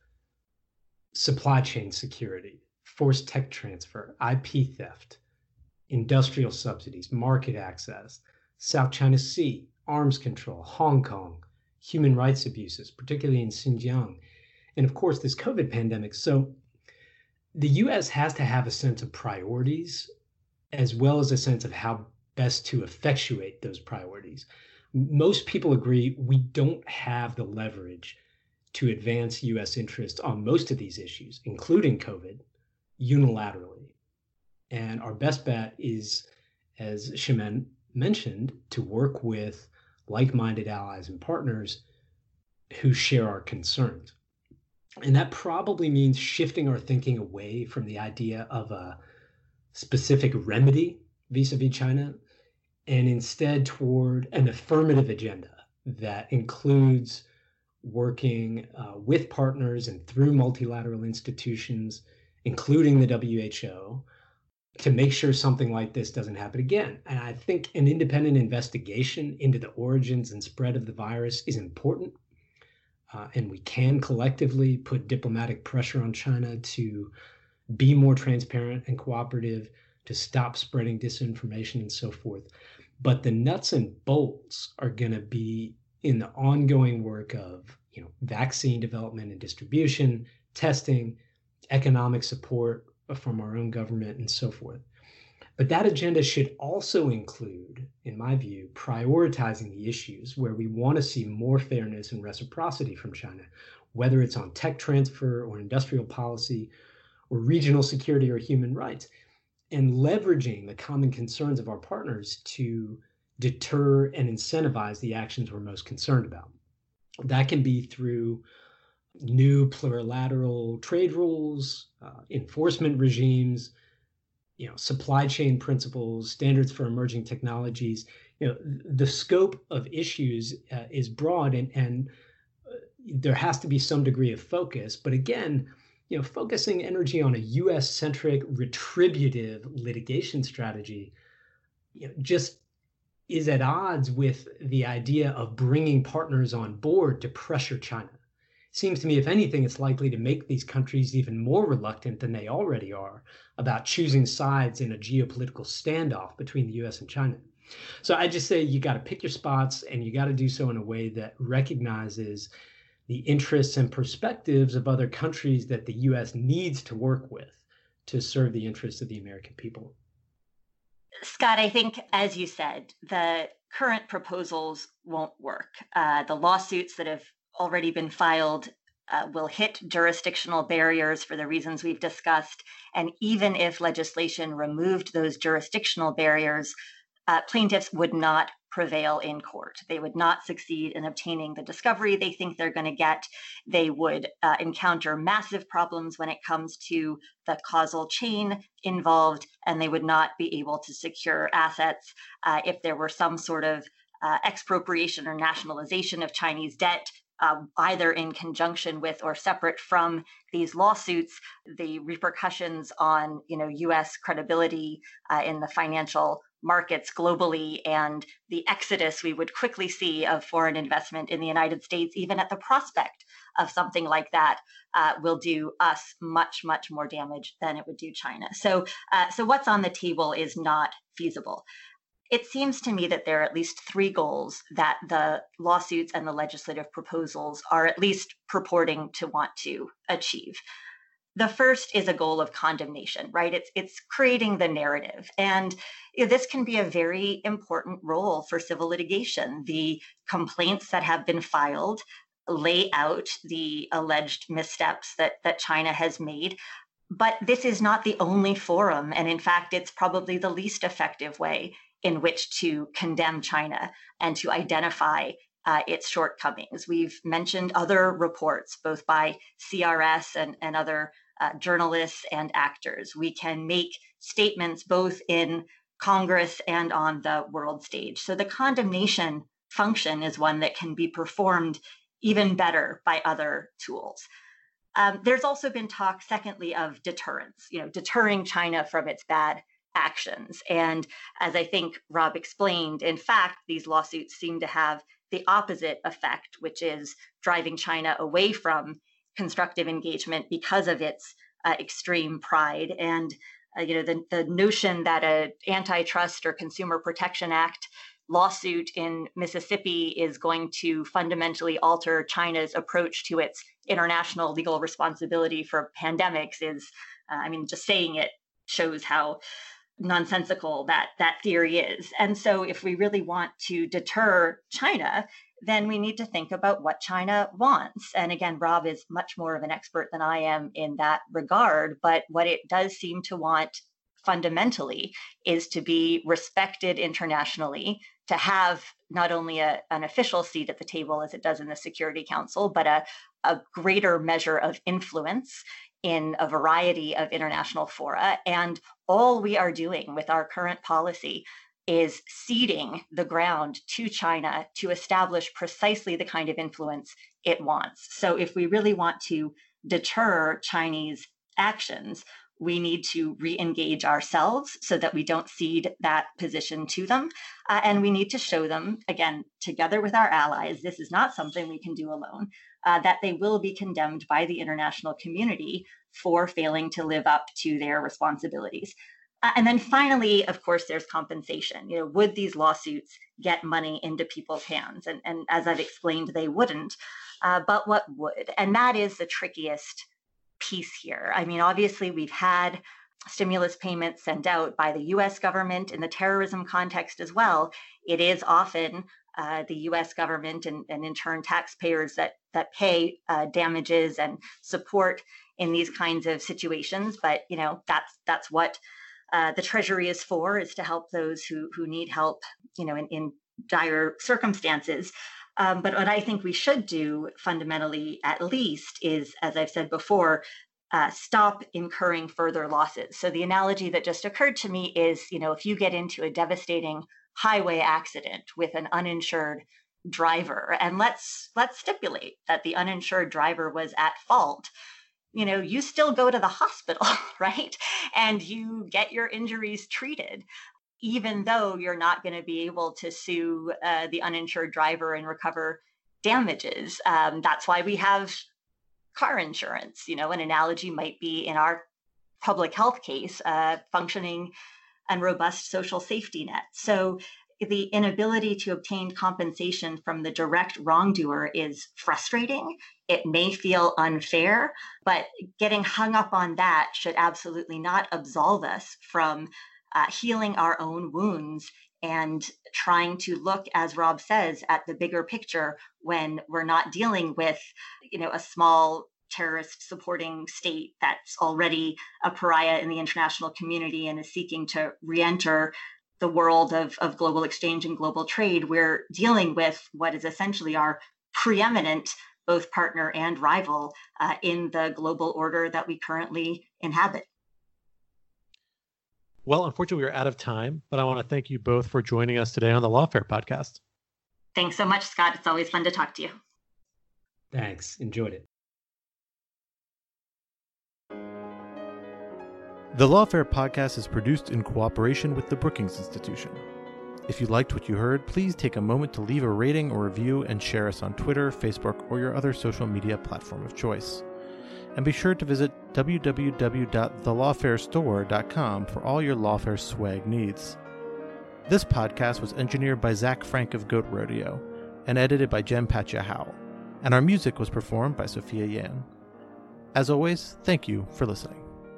supply chain security, forced tech transfer, I P theft, industrial subsidies, market access, South China Sea, arms control, Hong Kong, human rights abuses, particularly in Xinjiang, and of course this COVID pandemic. So the U S has to have a sense of priorities as well as a sense of how best to effectuate those priorities. Most people agree we don't have the leverage to advance U S interests on most of these issues, including COVID, unilaterally. And our best bet is, as Chimène mentioned, to work with like-minded allies and partners who share our concerns. And that probably means shifting our thinking away from the idea of a specific remedy vis-a-vis China, and instead toward an affirmative agenda that includes working uh, with partners and through multilateral institutions, including the W H O, to make sure something like this doesn't happen again. And I think an independent investigation into the origins and spread of the virus is important. Uh, and we can collectively put diplomatic pressure on China to be more transparent and cooperative, to stop spreading disinformation and so forth. But the nuts and bolts are going to be in the ongoing work of, you know, vaccine development and distribution, testing, economic support from our own government, and so forth. But that agenda should also include, in my view, prioritizing the issues where we want to see more fairness and reciprocity from China, whether it's on tech transfer or industrial policy or regional security or human rights, and leveraging the common concerns of our partners to deter and incentivize the actions we're most concerned about. That can be through new plurilateral trade rules, uh, enforcement regimes, you know, supply chain principles, standards for emerging technologies. You know, the scope of issues uh, is broad, and and uh, there has to be some degree of focus. But again, you know, focusing energy on a U S-centric retributive litigation strategy, you know, just is at odds with the idea of bringing partners on board to pressure China. Seems to me, if anything, it's likely to make these countries even more reluctant than they already are about choosing sides in a geopolitical standoff between the U S and China. So I just say you got to pick your spots, and you got to do so in a way that recognizes the interests and perspectives of other countries that the U S needs to work with to serve the interests of the American people. Scott, I think, as you said, the current proposals won't work. Uh, the lawsuits that have already been filed uh, will hit jurisdictional barriers for the reasons we've discussed. And even if legislation removed those jurisdictional barriers, uh, plaintiffs would not prevail in court. They would not succeed in obtaining the discovery they think they're going to get. They would uh, encounter massive problems when it comes to the causal chain involved, and they would not be able to secure assets uh, if there were some sort of uh, expropriation or nationalization of Chinese debt. Uh, either in conjunction with or separate from these lawsuits, the repercussions on, you know, U S credibility uh, in the financial markets globally, and the exodus we would quickly see of foreign investment in the United States, even at the prospect of something like that, uh, will do us much, much more damage than it would do China. So, uh, so what's on the table is not feasible. It seems to me that there are at least three goals that the lawsuits and the legislative proposals are at least purporting to want to achieve. The first is a goal of condemnation, right? It's it's creating the narrative. And you know, this can be a very important role for civil litigation. The complaints that have been filed lay out the alleged missteps that, that China has made. But this is not the only forum. And in fact, it's probably the least effective way in which to condemn China and to identify uh, its shortcomings. We've mentioned other reports, both by C R S and, and other uh, journalists and actors. We can make statements both in Congress and on the world stage. So the condemnation function is one that can be performed even better by other tools. Um, there's also been talk, secondly, of deterrence, you know, deterring China from its bad actions. And as I think Rob explained, in fact, these lawsuits seem to have the opposite effect, which is driving China away from constructive engagement because of its uh, extreme pride. And uh, you know, the, the notion that an antitrust or Consumer Protection Act lawsuit in Mississippi is going to fundamentally alter China's approach to its international legal responsibility for pandemics is, uh, I mean, just saying it shows how nonsensical that that theory is. And so if we really want to deter China, then we need to think about what China wants. And again, Rob is much more of an expert than I am in that regard, but what it does seem to want fundamentally is to be respected internationally, to have not only a, an official seat at the table as it does in the Security Council, but a, a greater measure of influence in a variety of international fora. And all we are doing with our current policy is ceding the ground to China to establish precisely the kind of influence it wants. So if we really want to deter Chinese actions, we need to re-engage ourselves so that we don't cede that position to them. Uh, and we need to show them, again, together with our allies, this is not something we can do alone, uh, that they will be condemned by the international community for failing to live up to their responsibilities. Uh, and then finally, of course, there's compensation. You know, would these lawsuits get money into people's hands? And, and as I've explained, they wouldn't. Uh, but what would? And that is the trickiest piece here. I mean, obviously, we've had stimulus payments sent out by the U S government in the terrorism context as well. It is often uh, the U S government and, and in turn taxpayers that that pay uh, damages and support in these kinds of situations. But you know, that's that's what uh, the Treasury is for, is to help those who who need help, you know, in, in dire circumstances. Um, but what I think we should do fundamentally, at least, is, as I've said before, uh, stop incurring further losses. So the analogy that just occurred to me is, you know, if you get into a devastating highway accident with an uninsured driver, and let's let's stipulate that the uninsured driver was at fault, you know, you still go to the hospital, right? And you get your injuries treated, even though you're not going to be able to sue uh, the uninsured driver and recover damages. Um, that's why we have car insurance. You know, an analogy might be, in our public health case, uh, functioning and robust social safety net. So the inability to obtain compensation from the direct wrongdoer is frustrating. It may feel unfair, but getting hung up on that should absolutely not absolve us from Uh, healing our own wounds and trying to look, as Rob says, at the bigger picture when we're not dealing with, you know, a small terrorist supporting state that's already a pariah in the international community and is seeking to re-enter the world of, of global exchange and global trade. We're dealing with what is essentially our preeminent both partner and rival uh, in the global order that we currently inhabit. Well, unfortunately, we're out of time, but I want to thank you both for joining us today on the Lawfare podcast. Thanks so much, Scott. It's always fun to talk to you. Thanks. Enjoyed it. The Lawfare podcast is produced in cooperation with the Brookings Institution. If you liked what you heard, please take a moment to leave a rating or review and share us on Twitter, Facebook, or your other social media platform of choice. And be sure to visit w w w dot the lawfare store dot com for all your Lawfare swag needs. This podcast was engineered by Zach Frank of Goat Rodeo and edited by Jem Patja Howell, and our music was performed by Sophia Yan. As always, thank you for listening.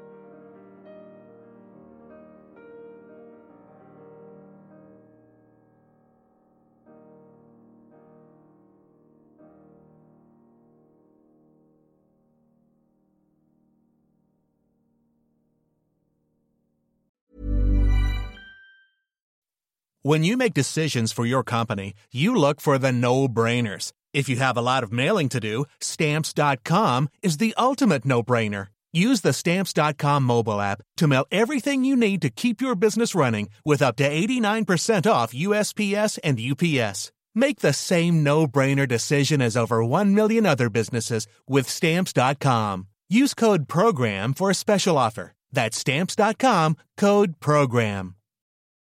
When you make decisions for your company, you look for the no-brainers. If you have a lot of mailing to do, Stamps dot com is the ultimate no-brainer. Use the Stamps dot com mobile app to mail everything you need to keep your business running with up to eighty-nine percent off U S P S and U P S. Make the same no-brainer decision as over one million other businesses with Stamps dot com. Use code PROGRAM for a special offer. That's Stamps dot com, code PROGRAM.